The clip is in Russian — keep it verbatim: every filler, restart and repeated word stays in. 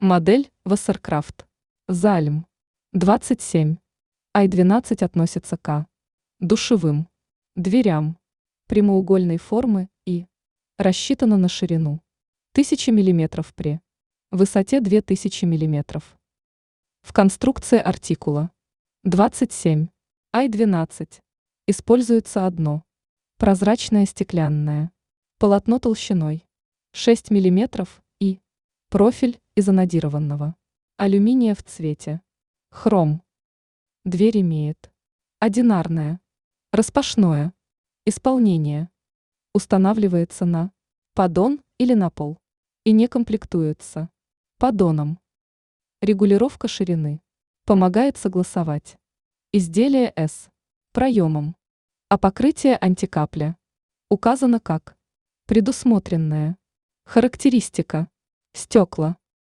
Модель Вассеркрафт. Зальм. двадцать семь. ай двенадцать относится к душевым дверям прямоугольной формы и рассчитана на ширину тысяча миллиметров при высоте две тысячи миллиметров. В конструкции артикула двадцать семь ай двенадцать используется одно прозрачное стеклянное полотно толщиной шесть миллиметров и профиль из анодированного алюминия в цвете хром. Дверь имеет одинарное распашное исполнение, устанавливается на поддон или на пол и не комплектуется поддоном. Регулировка ширины помогает согласовать изделие с проемом, а покрытие антикапля указано как предусмотренная характеристика. Стекла